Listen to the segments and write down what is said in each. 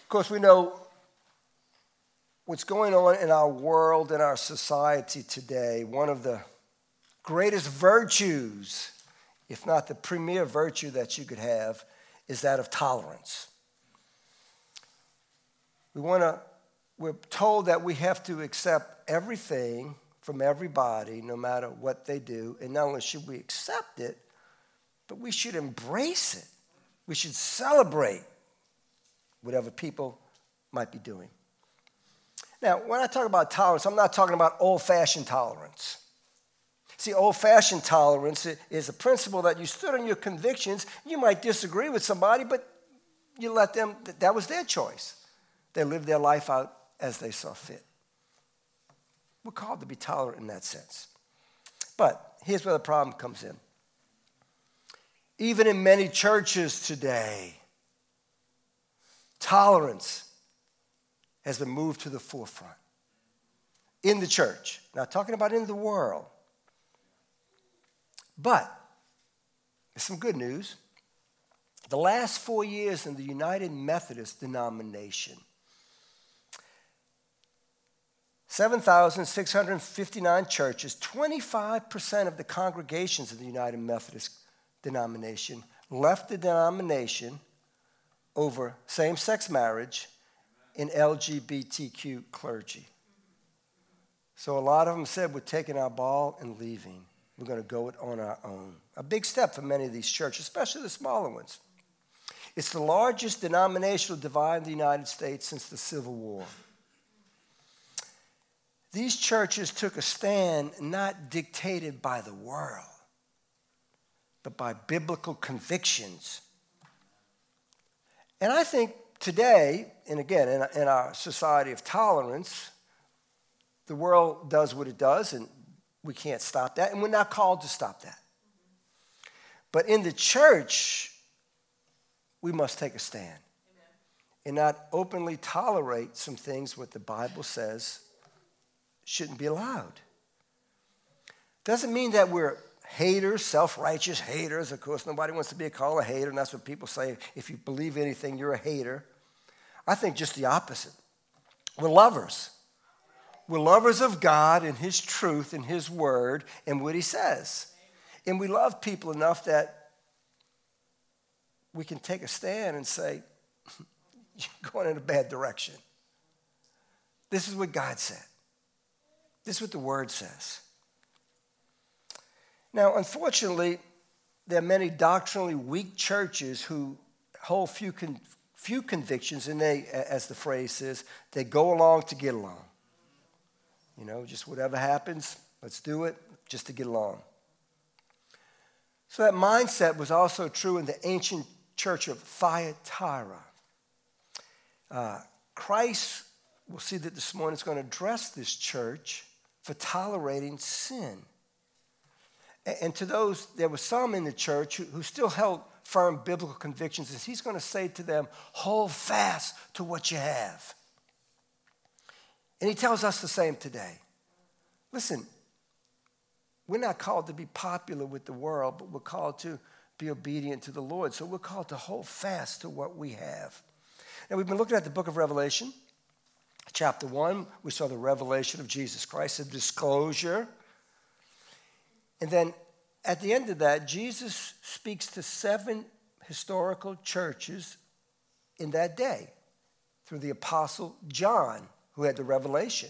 Of course, we know what's going on in our world and our society today. One of the greatest virtues, if not the premier virtue that you could have, is that of tolerance. We're told that we have to accept everything from everybody, no matter what they do. And not only should we accept it, but we should embrace it. We should celebrate whatever people might be doing. Now, when I talk about tolerance, I'm not talking about old-fashioned tolerance. See, old-fashioned tolerance is a principle that you stood on your convictions. You might disagree with somebody, but you let them, that was their choice. They lived their life out as they saw fit. We're called to be tolerant in that sense. But here's where the problem comes in. Even in many churches today, tolerance has been moved to the forefront. In the church. Not talking about in the world. But there's some good news. The last 4 years in the United Methodist denomination, 7,659 churches, 25% of the congregations of the United Methodist denomination left the denomination over same-sex marriage and LGBTQ clergy. So a lot of them said, we're taking our ball and leaving. We're going to go it on our own. A big step for many of these churches, especially the smaller ones. It's the largest denominational divide in the United States since the Civil War. These churches took a stand not dictated by the world, but by biblical convictions. And I think today, and again, in our society of tolerance, the world does what it does, and we can't stop that, and we're not called to stop that. But in the church, we must take a stand. Amen. And not openly tolerate some things what the Bible says shouldn't be allowed. Doesn't mean that we're haters, self-righteous haters. Of course, nobody wants to be called a hater, and that's what people say. If you believe anything, you're a hater. I think just the opposite. We're lovers. We're lovers of God and His truth and His word and what He says. And we love people enough that we can take a stand and say, you're going in a bad direction. This is what God said. This is what the word says. Now, unfortunately, there are many doctrinally weak churches who hold few convictions, and they, as the phrase says, they go along to get along. You know, just whatever happens, let's do it just to get along. So that mindset was also true in the ancient church of Thyatira. Christ, we'll see that this morning, is going to address this church for tolerating sin. And to those, there were some in the church who still held firm biblical convictions, and he's going to say to them, hold fast to what you have. And he tells us the same today. Listen, we're not called to be popular with the world, but we're called to be obedient to the Lord. So we're called to hold fast to what we have. Now, we've been looking at the book of Revelation. Chapter 1, we saw the revelation of Jesus Christ, a disclosure. And then at the end of that, Jesus speaks to 7 historical churches in that day through the apostle John, who had the revelation.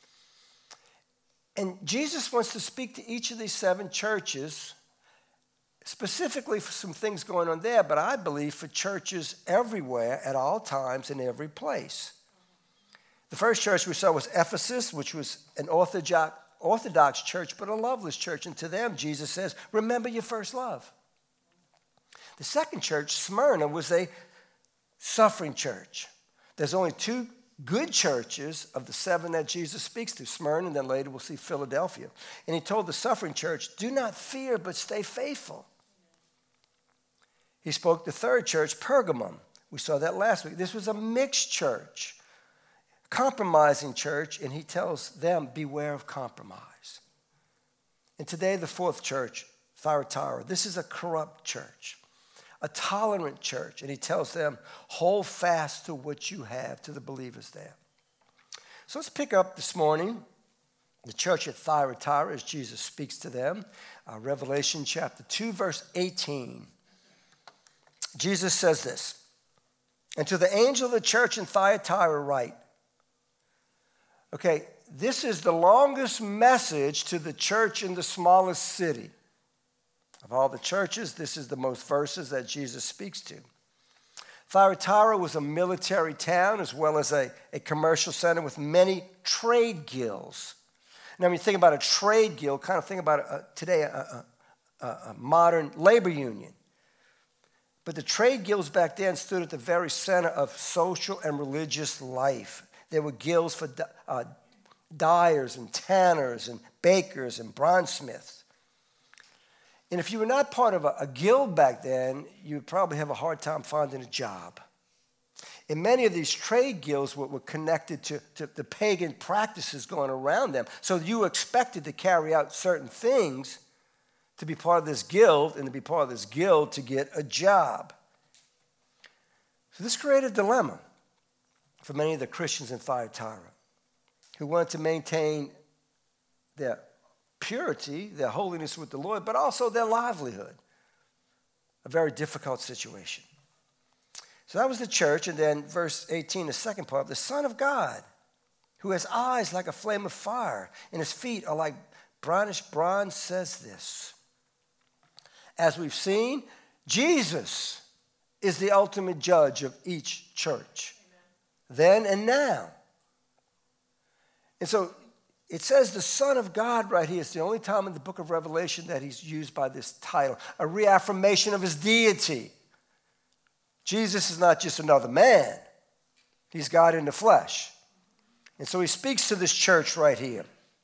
And Jesus wants to speak to each of these 7 churches, specifically for some things going on there, but I believe for churches everywhere, at all times, in every place. The first church we saw was Ephesus, which was an Orthodox church, but a loveless church. And to them, Jesus says, remember your first love. The second church, Smyrna, was a suffering church. There's only 2 good churches of the 7 that Jesus speaks to, Smyrna, and then later we'll see Philadelphia. And he told the suffering church, do not fear, but stay faithful. He spoke to the third church, Pergamum. We saw that last week. This was a mixed church, compromising church, and he tells them, beware of compromise. And today, the fourth church, Thyatira, this is a corrupt church. a tolerant church. And he tells them, hold fast to what you have, to the believers there. So let's pick up this morning the church at Thyatira as Jesus speaks to them. Revelation chapter 2, verse 18. Jesus says this, and to the angel of the church in Thyatira write. Okay, this is the longest message to the church in the smallest city. Of all the churches, this is the most verses that Jesus speaks to. Thyatira was a military town as well as a commercial center with many trade guilds. Now, when you think about a trade guild, kind of think about today a modern labor union. But the trade guilds back then stood at the very center of social and religious life. There were guilds for dyers and tanners and bakers and bronzesmiths. And if you were not part of a guild back then, you would probably have a hard time finding a job. And many of these trade guilds were connected to the pagan practices going around them. So you were expected to carry out certain things to be part of this guild, and to be part of this guild to get a job. So this created a dilemma for many of the Christians in Thyatira who wanted to maintain their purity, their holiness with the Lord, but also their livelihood. A very difficult situation. So that was the church, and then verse 18, the second part, the Son of God, who has eyes like a flame of fire, and his feet are like brownish bronze, says this. As we've seen, Jesus is the ultimate judge of each church, then and now. And so it says the Son of God right here. It's the only time in the book of Revelation that he's used by this title, a reaffirmation of his deity. Jesus is not just another man. He's God in the flesh. And so he speaks to this church right here.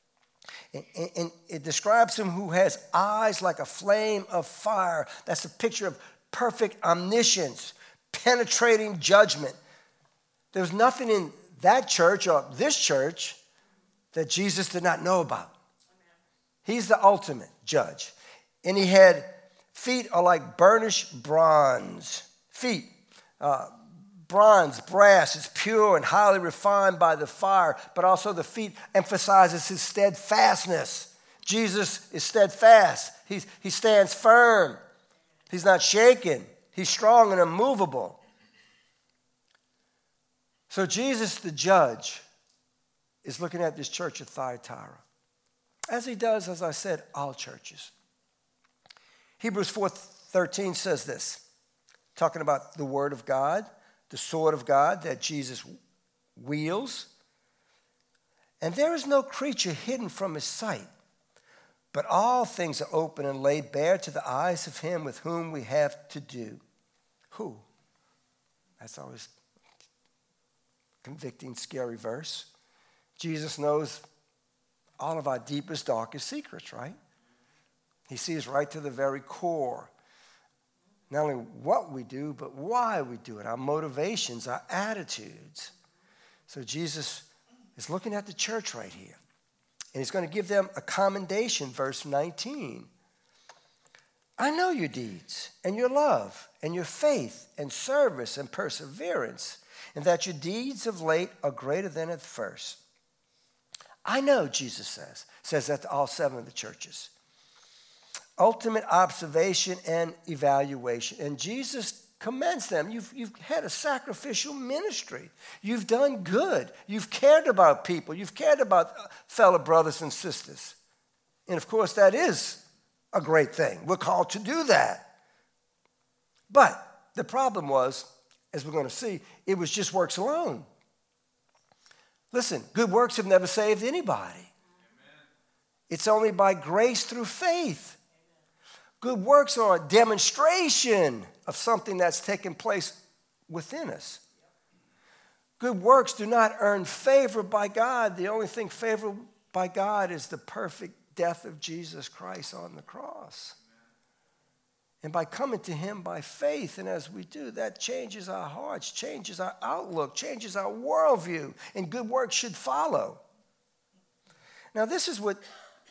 And it describes him who has eyes like a flame of fire. That's a picture of perfect omniscience, penetrating judgment. There was nothing in that church or this church that Jesus did not know about. He's the ultimate judge. And he had feet are like burnished bronze. Feet, bronze, brass is pure and highly refined by the fire, but also the feet emphasizes his steadfastness. Jesus is steadfast. He stands firm. He's not shaken. He's strong and immovable. So Jesus, the judge, is looking at this church of Thyatira, as he does, as I said, all churches. Hebrews 4:13 says this, talking about the word of God, the sword of God that Jesus wields. And there is no creature hidden from his sight, but all things are open and laid bare to the eyes of him with whom we have to do. Who? That's always a convicting, scary verse. Jesus knows all of our deepest, darkest secrets, right? He sees right to the very core. Not only what we do, but why we do it, our motivations, our attitudes. So Jesus is looking at the church right here. And he's going to give them a commendation, verse 19. I know your deeds and your love and your faith and service and perseverance, and that your deeds of late are greater than at first. I know, Jesus says that to all 7 of the churches. Ultimate observation and evaluation. And Jesus commends them. You've had a sacrificial ministry. You've done good. You've cared about people. You've cared about fellow brothers and sisters. And of course, that is a great thing. We're called to do that. But the problem was, as we're going to see, it was just works alone. Listen, good works have never saved anybody. Amen. It's only by grace through faith. Good works are a demonstration of something that's taken place within us. Good works do not earn favor by God. The only thing favored by God is the perfect death of Jesus Christ on the cross. And by coming to him by faith, and as we do, that changes our hearts, changes our outlook, changes our worldview, and good works should follow. Now, this is what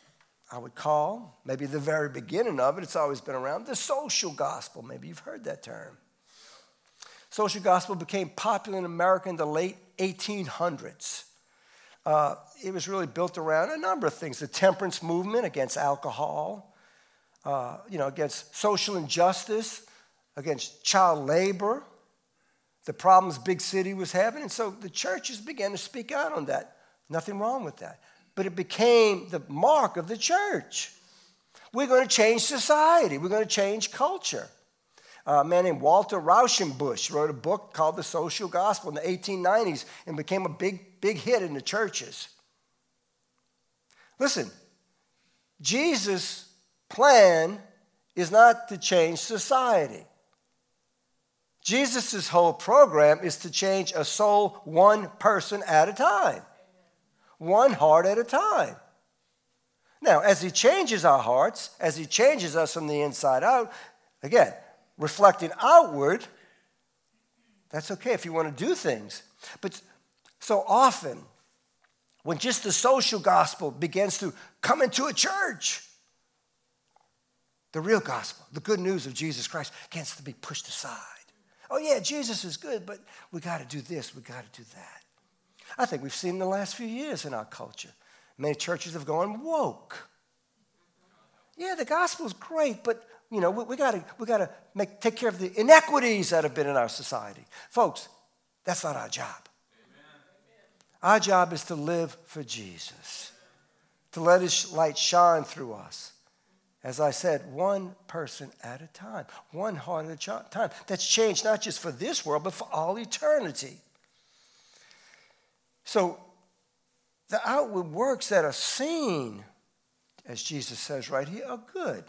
I would call, maybe the very beginning of it, it's always been around, the social gospel. Maybe you've heard that term. Social gospel became popular in America in the late 1800s. It was really built around a number of things. The temperance movement against alcohol, against social injustice, against child labor, the problems big city was having. And so the churches began to speak out on that. Nothing wrong with that. But it became the mark of the church. We're going to change society. We're going to change culture. A man named Walter Rauschenbusch wrote a book called The Social Gospel in the 1890s and became a big hit in the churches. Listen, Jesus' plan is not to change society. Jesus' whole program is to change a soul one person at a time, one heart at a time. Now, as he changes our hearts, as he changes us from the inside out, again, reflecting outward, that's okay if you want to do things. But so often, when just the social gospel begins to come into a church, the real gospel, the good news of Jesus Christ, begins to be pushed aside. Oh yeah, Jesus is good, but we got to do this, we got to do that. I think we've seen in the last few years in our culture, many churches have gone woke. Yeah, the gospel's great, but we got to take care of the inequities that have been in our society. Folks, that's not our job. Amen. Our job is to live for Jesus, to let his light shine through us. As I said, one person at a time, one heart at a time. That's changed not just for this world, but for all eternity. So the outward works that are seen, as Jesus says right here, are good.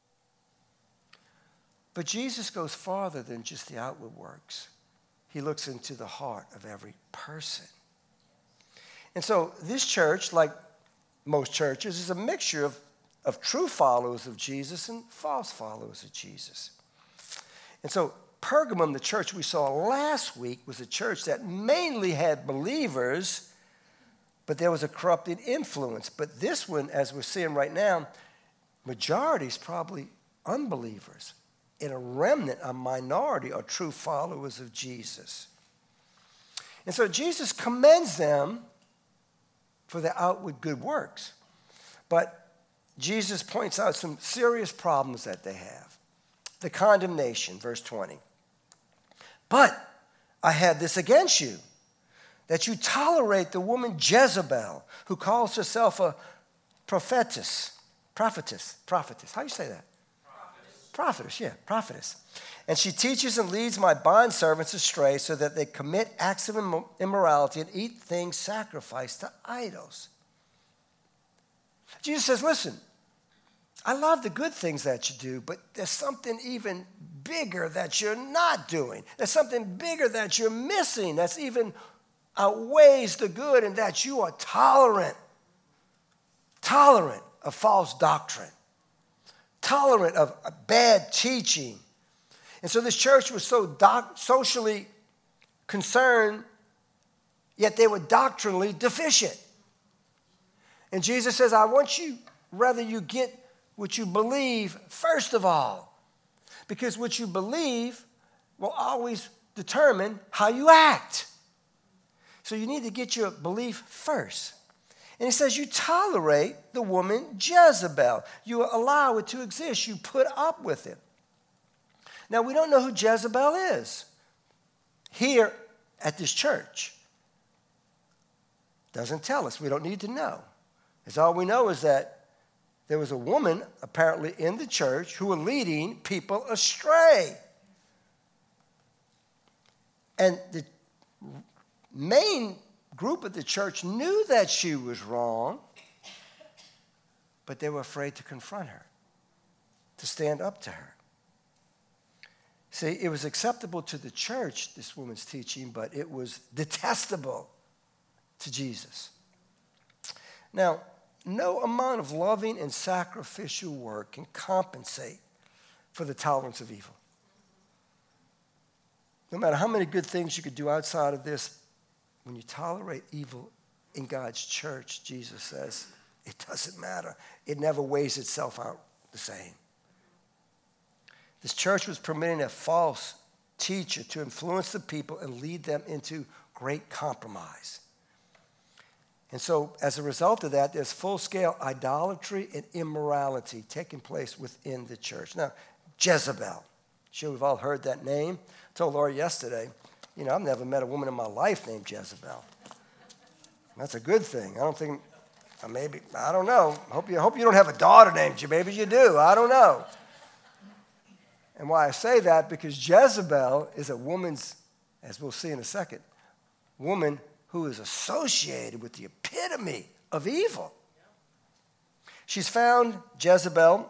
But Jesus goes farther than just the outward works. He looks into the heart of every person. And so this church, like most churches, is a mixture of true followers of Jesus and false followers of Jesus. And so Pergamum, the church we saw last week, was a church that mainly had believers, but there was a corrupting influence. But this one, as we're seeing right now, majority is probably unbelievers. And a remnant, a minority, are true followers of Jesus. And so Jesus commends them for their outward good works. But Jesus points out some serious problems that they have. The condemnation, verse 20. But I have this against you, that you tolerate the woman Jezebel, who calls herself a prophetess. How do you say that? Prophetess. And she teaches and leads my bondservants astray so that they commit acts of immorality and eat things sacrificed to idols. Jesus says, listen, I love the good things that you do, but there's something even bigger that you're not doing. There's something bigger that you're missing that's even outweighs the good, and that you are tolerant of false doctrine, tolerant of bad teaching. And so this church was so socially concerned, yet they were doctrinally deficient. And Jesus says, I want you, rather you get what you believe first of all, because what you believe will always determine how you act. So you need to get your belief first. And he says you tolerate the woman Jezebel. You allow it to exist. You put up with it. Now, we don't know who Jezebel is here at this church. Doesn't tell us. We don't need to know. It's all we know is that there was a woman apparently in the church who was leading people astray. And the main group of the church knew that she was wrong, but they were afraid to confront her, to stand up to her. See, it was acceptable to the church, this woman's teaching, but it was detestable to Jesus. Now, no amount of loving and sacrificial work can compensate for the tolerance of evil. No matter how many good things you could do outside of this, when you tolerate evil in God's church, Jesus says, It doesn't matter. It never weighs itself out the same. This church was permitting a false teacher to influence the people and lead them into great compromise. And so as a result of that, there's full-scale idolatry and immorality taking place within the church. Now, Jezebel. I'm sure we've all heard that name. I told Laura yesterday, I've never met a woman in my life named Jezebel. That's a good thing. I don't think, I don't know. Hope you don't have a daughter named Jezebel. Maybe you do. I don't know. And why I say that, because Jezebel is a woman's, as we'll see in a second, woman who is associated with the epitome of evil. She's found, Jezebel,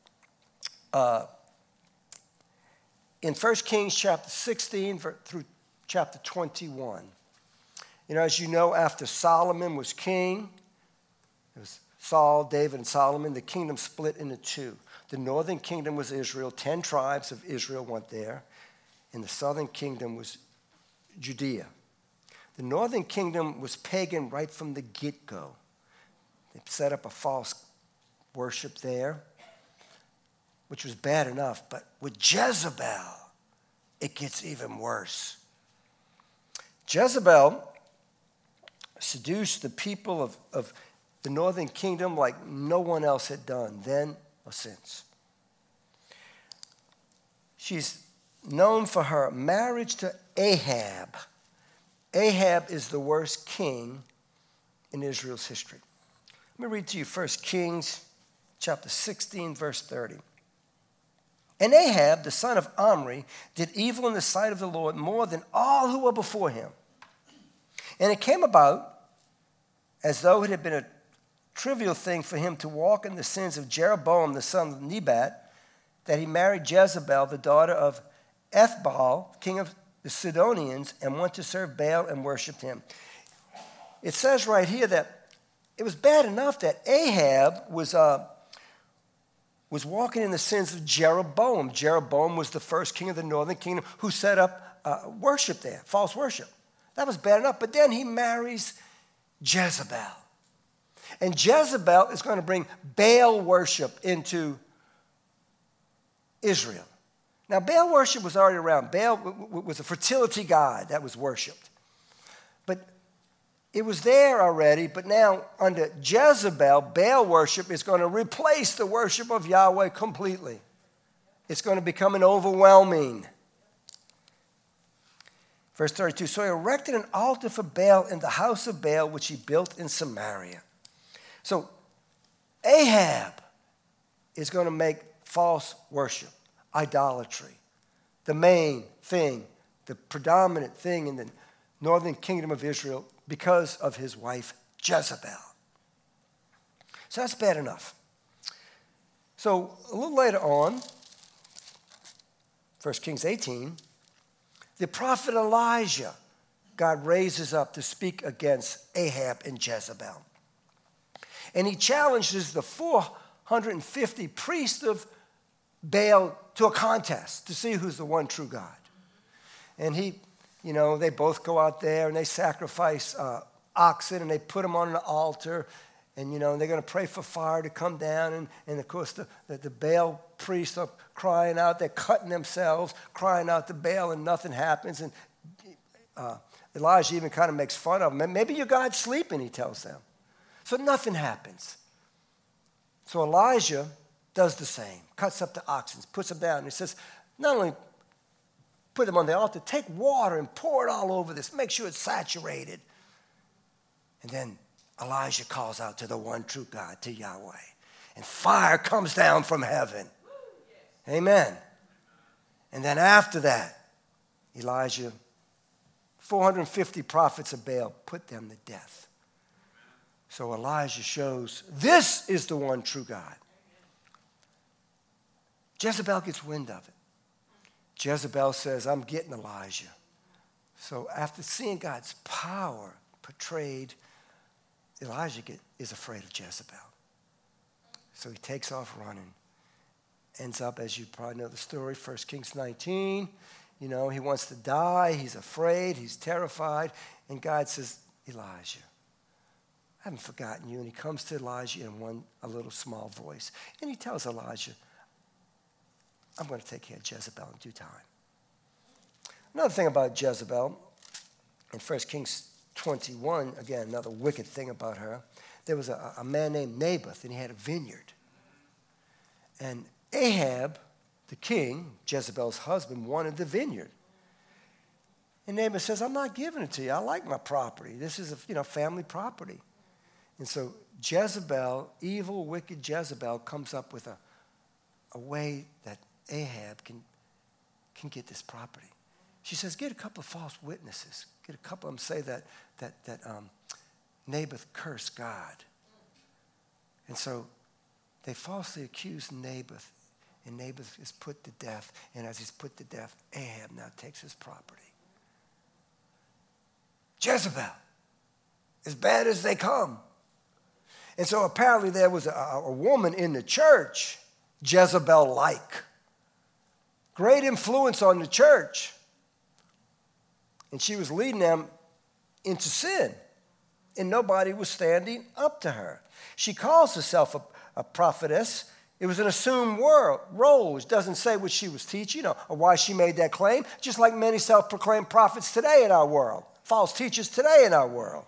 in 1 Kings chapter 16 through chapter 21. As you know, after Solomon was king, it was Saul, David, and Solomon, the kingdom split into two. The northern kingdom was Israel. 10 tribes of Israel went there. And the southern kingdom was Judea. The northern kingdom was pagan right from the get-go. They set up a false worship there, which was bad enough. But with Jezebel, it gets even worse. Jezebel seduced the people of the northern kingdom like no one else had done then or since. She's known for her marriage to Ahab. Ahab is the worst king in Israel's history. Let me read to you 1 Kings chapter 16, verse 30. And Ahab, the son of Omri, did evil in the sight of the Lord more than all who were before him. And it came about, as though it had been a trivial thing for him to walk in the sins of Jeroboam, the son of Nebat, that he married Jezebel, the daughter of Ethbaal, king of the Sidonians, and went to serve Baal and worshiped him. It says right here that it was bad enough that Ahab was walking in the sins of Jeroboam. Jeroboam was the first king of the northern kingdom who set up worship there, false worship. That was bad enough. But then he marries Jezebel. And Jezebel is going to bring Baal worship into Israel. Now, Baal worship was already around. Baal was a fertility god that was worshipped. But it was there already, but now under Jezebel, Baal worship is going to replace the worship of Yahweh completely. It's going to become an overwhelming. Verse 32, so he erected an altar for Baal in the house of Baal, which he built in Samaria. So Ahab is going to make false worship, idolatry, the main thing, the predominant thing in the northern kingdom of Israel because of his wife Jezebel. So that's bad enough. So a little later on, 1 Kings 18, the prophet Elijah, God raises up to speak against Ahab and Jezebel. And he challenges the 450 priests of Baal to a contest to see who's the one true God. And they both go out there and they sacrifice oxen and they put them on an altar. And, they're going to pray for fire to come down. And of course, the Baal priests are crying out. They're cutting themselves, crying out to Baal, and nothing happens. And Elijah even kind of makes fun of them. Maybe your God's sleeping, he tells them. So nothing happens. So Elijah does the same, cuts up the oxen, puts them down. And he says, not only put them on the altar, take water and pour it all over this. Make sure it's saturated. And then Elijah calls out to the one true God, to Yahweh. And fire comes down from heaven. Amen. And then after that, Elijah, 450 prophets of Baal, put them to death. So Elijah shows this is the one true God. Jezebel gets wind of it. Jezebel says, I'm getting Elijah. So after seeing God's power portrayed, Elijah is afraid of Jezebel. So he takes off running. Ends up, as you probably know the story, 1 Kings 19. He wants to die. He's afraid. He's terrified. And God says, Elijah, I haven't forgotten you. And he comes to Elijah in a little small voice. And he tells Elijah, I'm going to take care of Jezebel in due time. Another thing about Jezebel, in 1 Kings 21, again, another wicked thing about her, there was a man named Naboth, and he had a vineyard. And Ahab, the king, Jezebel's husband, wanted the vineyard. And Naboth says, I'm not giving it to you. I like my property. This is a family property. And so Jezebel, evil, wicked Jezebel, comes up with a way that Ahab can get this property. She says, get a couple of false witnesses. Get a couple of them say that Naboth cursed God. And so they falsely accuse Naboth, and Naboth is put to death. And as he's put to death, Ahab now takes his property. Jezebel, as bad as they come. And so apparently there was a woman in the church, Jezebel-like. Great influence on the church. And she was leading them into sin. And nobody was standing up to her. She calls herself a prophetess. It was an assumed role. It doesn't say what she was teaching or why she made that claim, just like many self-proclaimed prophets today in our world, false teachers today in our world.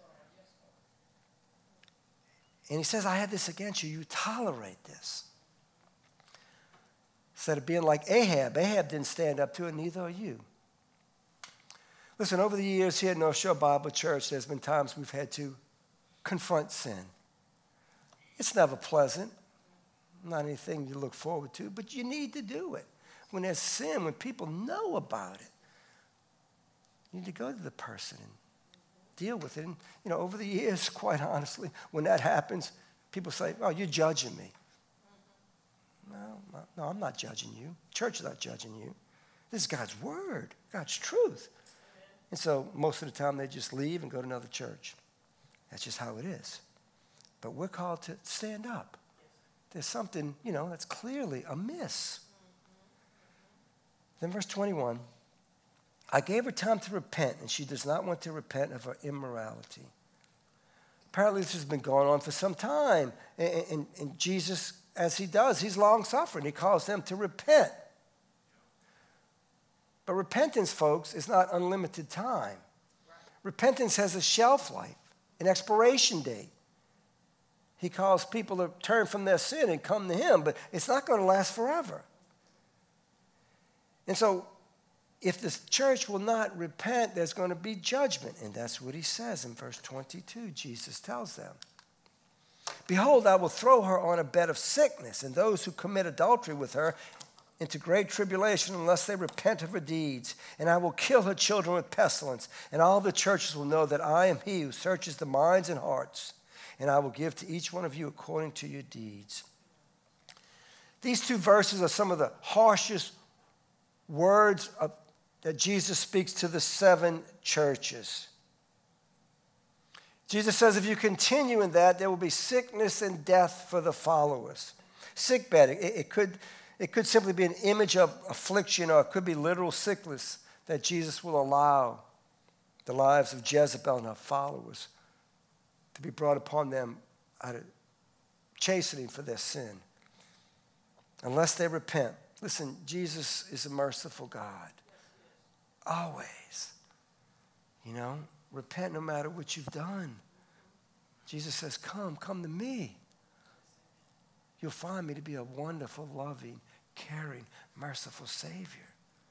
And he says, I had this against you. You tolerate this. Instead of being like Ahab didn't stand up to it, neither are you. Listen, over the years here at North Shore Bible Church, there's been times we've had to confront sin. It's never pleasant, not anything you look forward to, but you need to do it. When there's sin, when people know about it, you need to go to the person and deal with it. And, over the years, quite honestly, when that happens, people say, oh, you're judging me. No, I'm not judging you. Church is not judging you. This is God's word, God's truth. And so most of the time they just leave and go to another church. That's just how it is. But we're called to stand up. There's something, that's clearly amiss. Then verse 21, I gave her time to repent, and she does not want to repent of her immorality. Apparently this has been going on for some time. And Jesus, as he does, he's long-suffering. He calls them to repent. But repentance, folks, is not unlimited time. Repentance has a shelf life, an expiration date. He calls people to turn from their sin and come to him, but it's not going to last forever. And so if the church will not repent, there's going to be judgment. And that's what he says in verse 22. Jesus tells them, behold, I will throw her on a bed of sickness, and those who commit adultery with her into great tribulation unless they repent of her deeds. And I will kill her children with pestilence, and all the churches will know that I am he who searches the minds and hearts, and I will give to each one of you according to your deeds. These two verses are some of the harshest words that Jesus speaks to the 7 churches. Jesus says if you continue in that, there will be sickness and death for the followers. Sickbed, it could simply be an image of affliction, or it could be literal sickness that Jesus will allow the lives of Jezebel and her followers to be brought upon them out of chastening for their sin. Unless they repent. Listen, Jesus is a merciful God. Always. Repent no matter what you've done. Jesus says, come to me. You'll find me to be a wonderful, loving, caring, merciful Savior.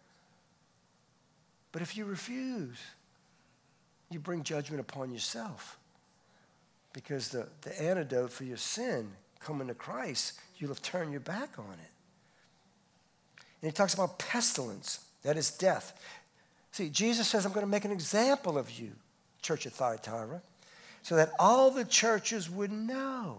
But if you refuse, you bring judgment upon yourself. Because the antidote for your sin, coming to Christ, you'll have turned your back on it. And he talks about pestilence, that is death. See, Jesus says, I'm going to make an example of you, church of Thyatira, so that all the churches would know.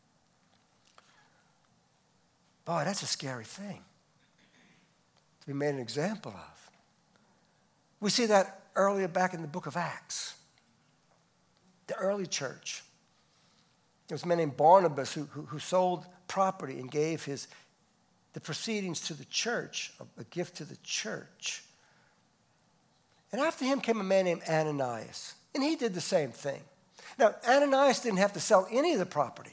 Boy, that's a scary thing to be made an example of. We see that earlier back in the book of Acts. The early church. There was a man named Barnabas who sold property and gave the proceedings to the church, a gift to the church. And after him came a man named Ananias, and he did the same thing. Now, Ananias didn't have to sell any of the property.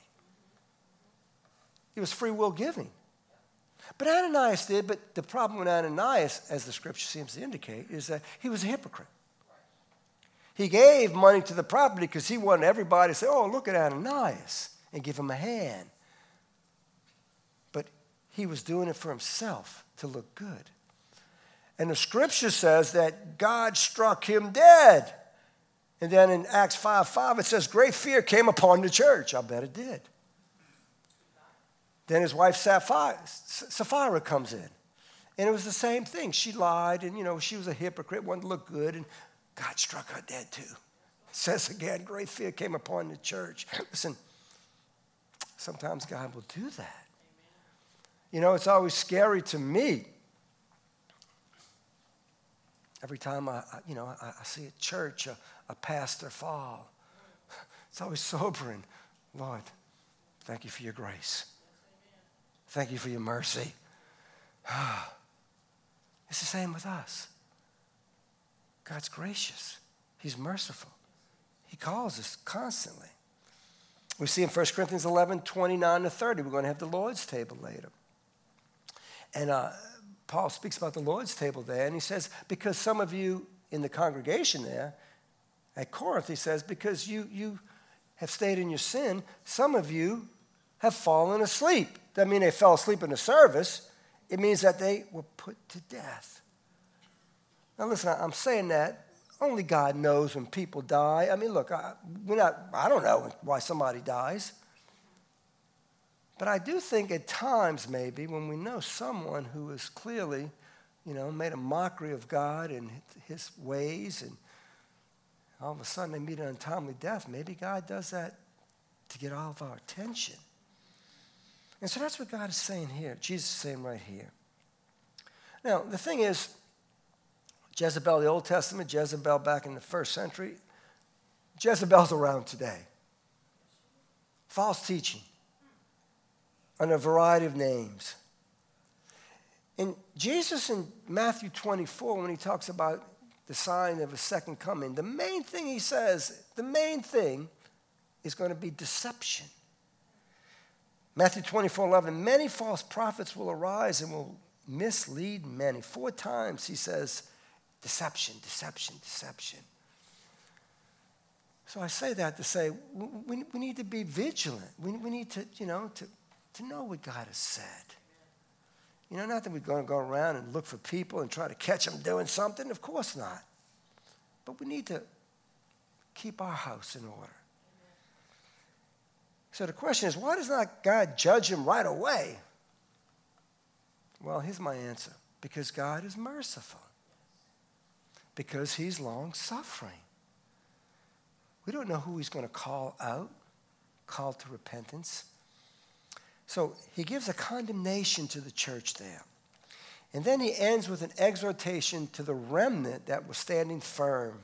It was free will giving. But Ananias did, but the problem with Ananias, as the scripture seems to indicate, is that he was a hypocrite. He gave money to the property because he wanted everybody to say, oh, look at Ananias, and give him a hand. But he was doing it for himself to look good. And the scripture says that God struck him dead. And then in Acts 5:5, it says, great fear came upon the church. I bet it did. Then his wife Sapphira comes in. And it was the same thing. She lied, and, she was a hypocrite, wanted to look good, and God struck her dead too. It says again, great fear came upon the church. Listen, sometimes God will do that. It's always scary to me. Every time I see a church, a pastor fall, it's always sobering. Lord, thank you for your grace. Thank you for your mercy. It's the same with us. God's gracious. He's merciful. He calls us constantly. We see in 1 Corinthians 11:29-30, we're going to have the Lord's table later. And Paul speaks about the Lord's table there, and he says, because some of you in the congregation there at Corinth, he says, because you have stayed in your sin, some of you have fallen asleep. That means they fell asleep in the service. It means that they were put to death. Now listen, I'm saying that only God knows when people die. I mean, look, I don't know why somebody dies. But I do think at times maybe when we know someone who has clearly, made a mockery of God and his ways, and all of a sudden they meet an untimely death, maybe God does that to get all of our attention. And so that's what God is saying here. Jesus is saying right here. Now, the thing is, Jezebel, the Old Testament, Jezebel back in the first century, Jezebel's around today. False teaching under a variety of names. And Jesus in Matthew 24, when he talks about the sign of his second coming, the main thing he says, is going to be deception. Matthew 24:11, many false prophets will arise and will mislead many. 4 times he says, deception, deception, deception. So I say that to say we need to be vigilant. We need to, to know what God has said. Not that we're going to go around and look for people and try to catch them doing something. Of course not. But we need to keep our house in order. So the question is, why does not God judge him right away? Well, here's my answer. Because God is merciful. Because he's long-suffering. We don't know who he's going to call out, call to repentance. So he gives a condemnation to the church there. And then he ends with an exhortation to the remnant that was standing firm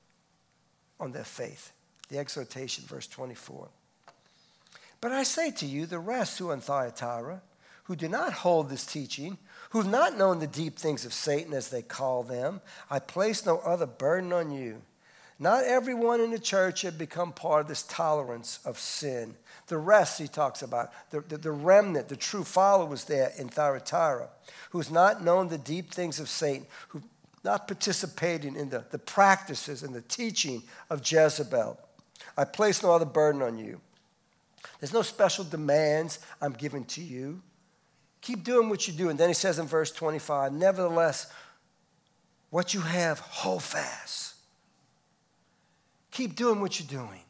on their faith. The exhortation, verse 24. But I say to you, the rest who are in Thyatira, who do not hold this teaching, who have not known the deep things of Satan, as they call them, I place no other burden on you. Not everyone in the church had become part of this tolerance of sin. The rest he talks about, the remnant, the true followers there in Thyatira, who's not known the deep things of Satan, who not participating in the practices and the teaching of Jezebel. I place no other burden on you. There's no special demands I'm giving to you. Keep doing what you do. And then he says in verse 25, nevertheless, what you have, hold fast. Keep doing what you're doing.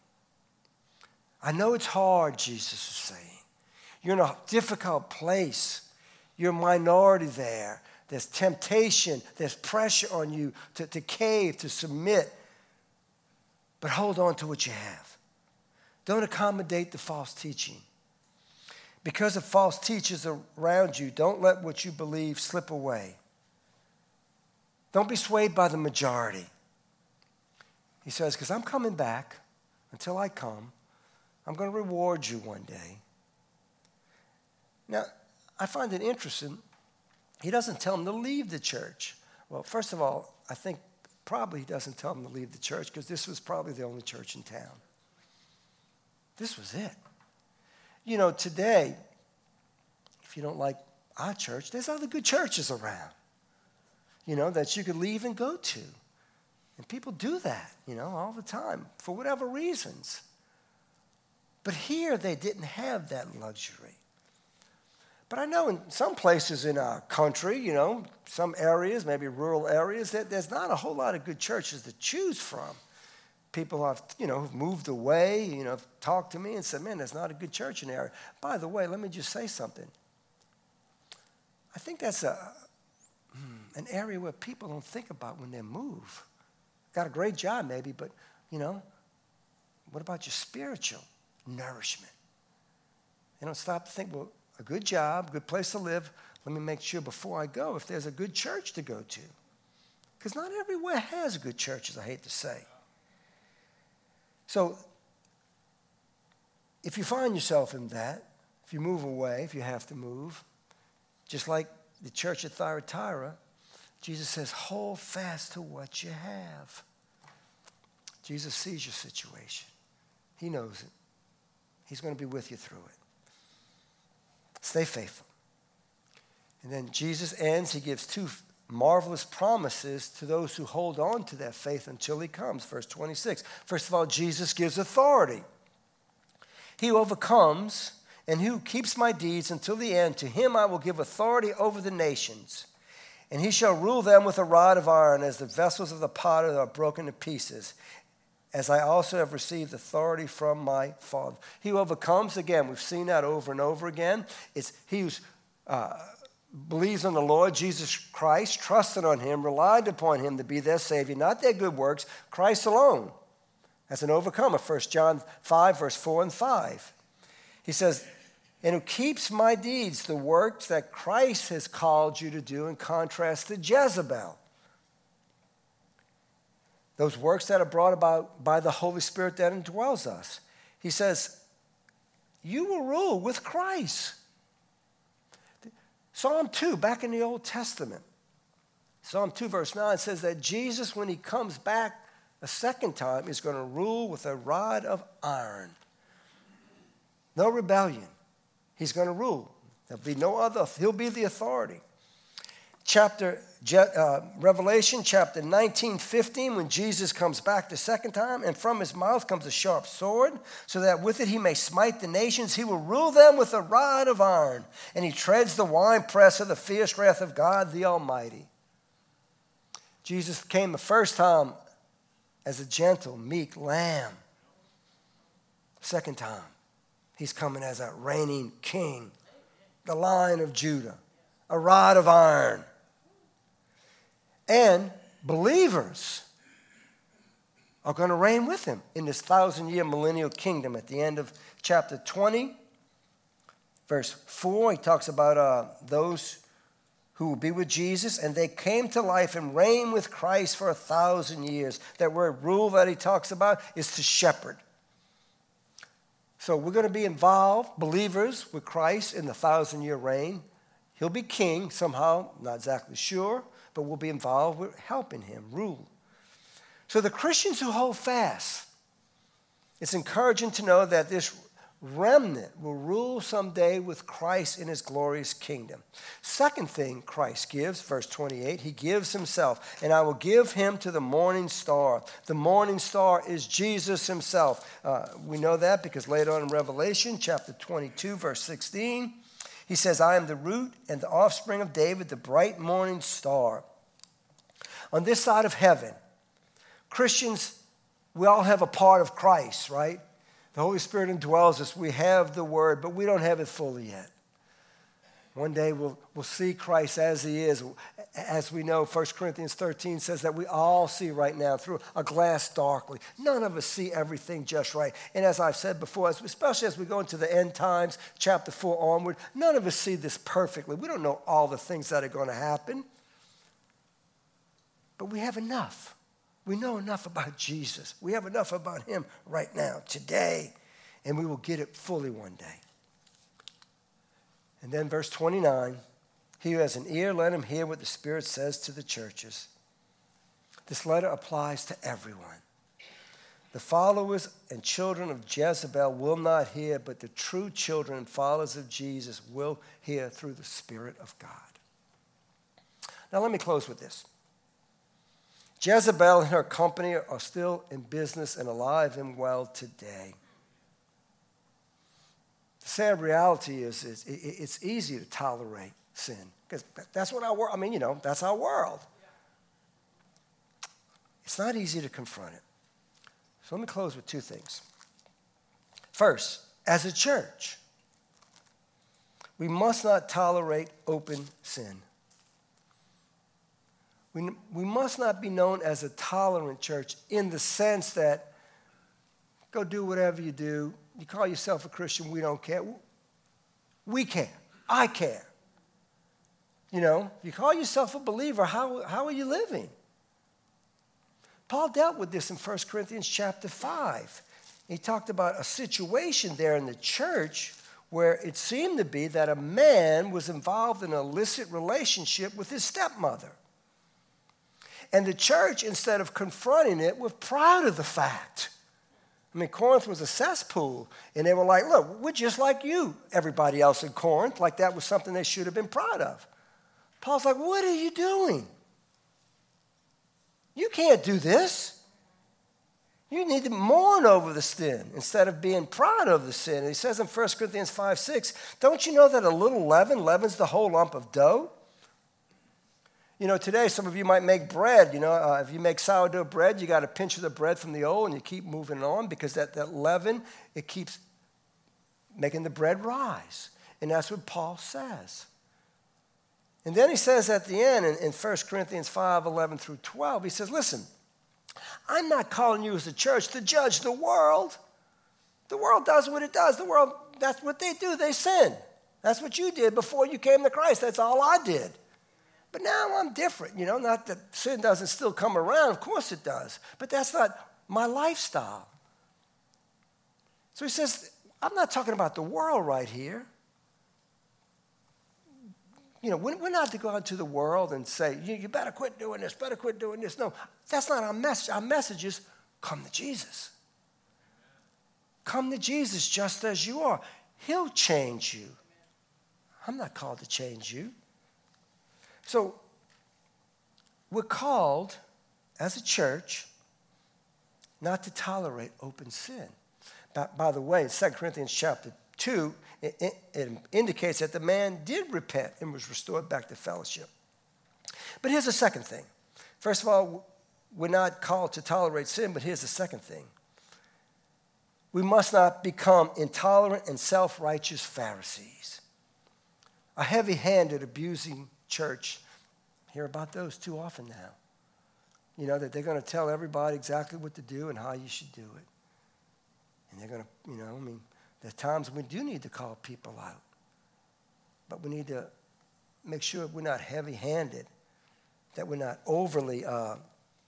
I know it's hard, Jesus is saying. You're in a difficult place. You're a minority there. There's temptation. There's pressure on you to cave, to submit. But hold on to what you have. Don't accommodate the false teaching. Because of false teachers around you, don't let what you believe slip away. Don't be swayed by the majority. He says, because I'm coming back. Until I come, I'm going to reward you one day. Now, I find it interesting. He doesn't tell them to leave the church. Well, first of all, I think probably he doesn't tell them to leave the church because this was probably the only church in town. This was it. You know, today, if you don't like our church, there's other good churches around, you know, that you could leave and go to. And people do that, you know, all the time for whatever reasons. But here they didn't have that luxury. But I know in some places in our country, you know, some areas, maybe rural areas, that there's not a whole lot of good churches to choose from. People have, you know, who've moved away, you know, have talked to me and said, man, there's not a good church in the area. By the way, let me just say something. I think that's an area where people don't think about when they move. Got a great job maybe, but, you know, what about your spiritual nourishment? They don't stop to think, well, a good job, good place to live. Let me make sure before I go if there's a good church to go to. Because not everywhere has good churches, I hate to say. So if you find yourself in that, if you move away, if you have to move, just like the church at Thyatira, Jesus says, hold fast to what you have. Jesus sees your situation. He knows it. He's going to be with you through it. Stay faithful. And then Jesus ends. He gives two marvelous promises to those who hold on to that faith until he comes. Verse 26. First of all, Jesus gives authority. He who overcomes and who keeps my deeds until the end, to him I will give authority over the nations. And he shall rule them with a rod of iron, as the vessels of the potter are broken to pieces, as I also have received authority from my Father. He who overcomes, again, we've seen that over and over again. It's he who believes on the Lord Jesus Christ, trusted on him, relied upon him to be their Savior, not their good works, Christ alone, as an overcomer. 1 John 5, verse 4 and 5. He says, and who keeps my deeds, the works that Christ has called you to do, in contrast to Jezebel. Those works that are brought about by the Holy Spirit that indwells us. He says, you will rule with Christ. Psalm 2, back in the Old Testament, Psalm 2, verse 9 says that Jesus, when he comes back a second time, is going to rule with a rod of iron. No rebellion. He's going to rule. There'll be no other. He'll be the authority. Revelation chapter 19, 15, when Jesus comes back the second time, and from his mouth comes a sharp sword, so that with it he may smite the nations. He will rule them with a rod of iron, and he treads the winepress of the fierce wrath of God the Almighty. Jesus came the first time as a gentle, meek lamb. Second time, he's coming as a reigning king, the Lion of Judah, a rod of iron. And believers are going to reign with him in this 1,000-year millennial kingdom. At the end of chapter 20, verse 4, he talks about those who will be with Jesus, and they came to life and reigned with Christ for 1,000 years. That word rule that he talks about is to shepherd. So we're going to be involved, believers, with Christ in the 1,000-year reign. He'll be king somehow, not exactly sure, but we'll be involved with helping him rule. So the Christians who hold fast, it's encouraging to know that this remnant will rule someday with Christ in his glorious kingdom. Second thing Christ gives, verse 28, he gives himself, and I will give him to the morning star. The morning star is Jesus himself. We know that because later on in Revelation, chapter 22, verse 16, he says, I am the root and the offspring of David, the bright morning star. On this side of heaven, Christians, we all have a part of Christ, right? The Holy Spirit indwells us. We have the Word, but we don't have it fully yet. One day we'll see Christ as he is. As we know, 1 Corinthians 13 says that we all see right now through a glass darkly. None of us see everything just right. And as I've said before, especially as we go into the end times, chapter 4 onward, none of us see this perfectly. We don't know all the things that are going to happen. But we have enough. We know enough about Jesus. We have enough about him right now, today, and we will get it fully one day. And then verse 29, he who has an ear, let him hear what the Spirit says to the churches. This letter applies to everyone. The followers and children of Jezebel will not hear, but the true children and followers of Jesus will hear through the Spirit of God. Now let me close with this. Jezebel and her company are still in business and alive and well today. The sad reality is it's easy to tolerate sin because that's what our world, that's our world. It's not easy to confront it. So let me close with two things. First, as a church, we must not tolerate open sin. We must not be known as a tolerant church in the sense that go do whatever you do. You call yourself a Christian, we don't care. We care. I care. You call yourself a believer, how are you living? Paul dealt with this in 1 Corinthians chapter 5. He talked about a situation there in the church where it seemed to be that a man was involved in an illicit relationship with his stepmother. And the church, instead of confronting it, was proud of the fact. Corinth was a cesspool, and they were like, look, we're just like you, everybody else in Corinth, like that was something they should have been proud of. Paul's like, what are you doing? You can't do this. You need to mourn over the sin instead of being proud of the sin. And he says in 1 Corinthians 5:6, don't you know that a little leaven leavens the whole lump of dough? Today some of you might make bread. If you make sourdough bread, you got a pinch of the bread from the old and you keep moving on because that leaven, it keeps making the bread rise. And that's what Paul says. And then he says at the end in 1 Corinthians 5:11 through 12, he says, listen, I'm not calling you as a church to judge the world. The world does what it does. The world, that's what they do. They sin. That's what you did before you came to Christ. That's all I did. But now I'm different, not that sin doesn't still come around. Of course it does. But that's not my lifestyle. So he says, I'm not talking about the world right here. We're not to go out to the world and say, you better quit doing this, better quit doing this. No, that's not our message. Our message is come to Jesus. Come to Jesus just as you are. He'll change you. I'm not called to change you. So we're called as a church not to tolerate open sin. By the way, in 2 Corinthians chapter 2, it indicates that the man did repent and was restored back to fellowship. But here's the second thing. First of all, we're not called to tolerate sin, but here's the second thing. We must not become intolerant and self-righteous Pharisees. A heavy-handed, abusing church, hear about those too often now. That they're going to tell everybody exactly what to do and how you should do it. And they're going to, there are times we do need to call people out. But we need to make sure we're not heavy-handed, that we're not overly, like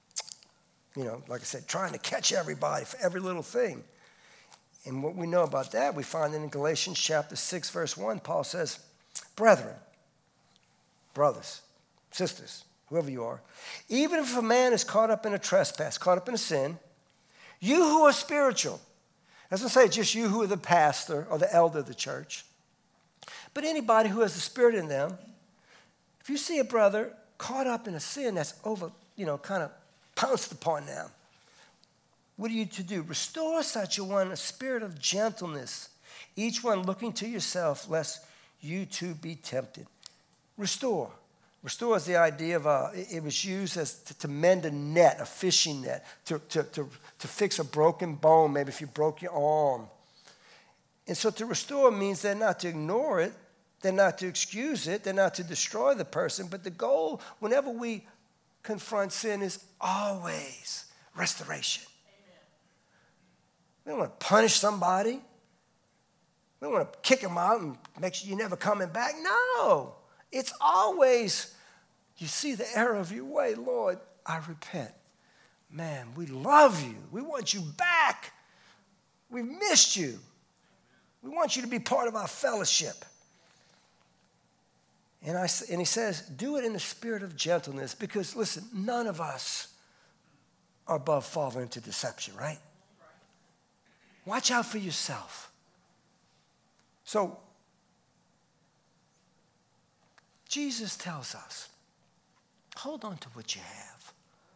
I said, trying to catch everybody for every little thing. And what we know about that, we find in Galatians chapter 6, verse 1, Paul says, brethren, brothers, sisters, whoever you are, even if a man is caught up in a trespass, caught up in a sin, you who are spiritual, doesn't say just you who are the pastor or the elder of the church, but anybody who has the Spirit in them, if you see a brother caught up in a sin that's over, kind of pounced upon them, what are you to do? Restore such a one a spirit of gentleness, each one looking to yourself, lest you too be tempted. Restore. Restore is the idea of, it was used as to mend a net, a fishing net, to fix a broken bone, maybe if you broke your arm. And so to restore means they're not to ignore it, they're not to excuse it, they're not to destroy the person, but the goal, whenever we confront sin, is always restoration. Amen. We don't want to punish somebody. We don't want to kick them out and make sure you're never coming back. No. It's always, you see the error of your way, Lord, I repent. Man, we love you. We want you back. We missed you. We want you to be part of our fellowship. And he says, do it in the spirit of gentleness because, listen, none of us are above falling into deception, right? Watch out for yourself. So, Jesus tells us, hold on to what you have.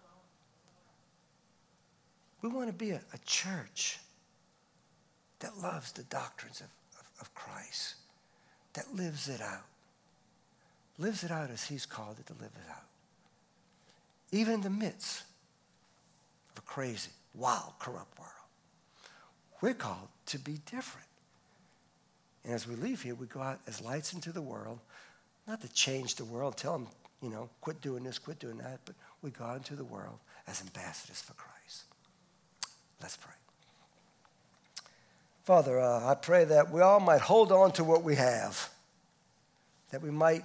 We want to be a church that loves the doctrines of Christ, that lives it out. Lives it out as he's called it to live it out. Even in the midst of a crazy, wild, corrupt world. We're called to be different. And as we leave here, we go out as lights into the world, not to change the world, tell them, quit doing this, quit doing that, but we go out into the world as ambassadors for Christ. Let's pray. Father, I pray that we all might hold on to what we have, that we might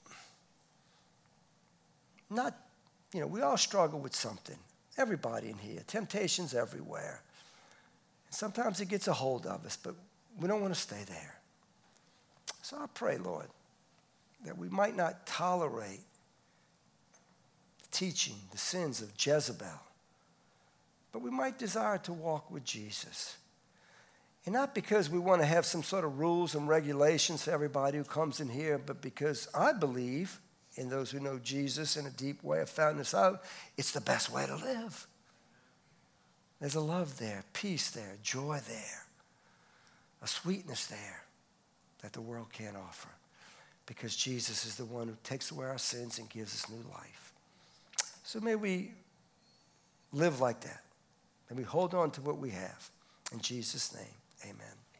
not, we all struggle with something. Everybody in here, temptations everywhere. And sometimes it gets a hold of us, but we don't want to stay there. So I pray, Lord, that we might not tolerate the teaching, the sins of Jezebel, but we might desire to walk with Jesus. And not because we want to have some sort of rules and regulations for everybody who comes in here, but because I believe, in those who know Jesus in a deep way have found this out, it's the best way to live. There's a love there, peace there, joy there, a sweetness there that the world can't offer, because Jesus is the one who takes away our sins and gives us new life. So may we live like that, and we hold on to what we have. In Jesus' name, amen.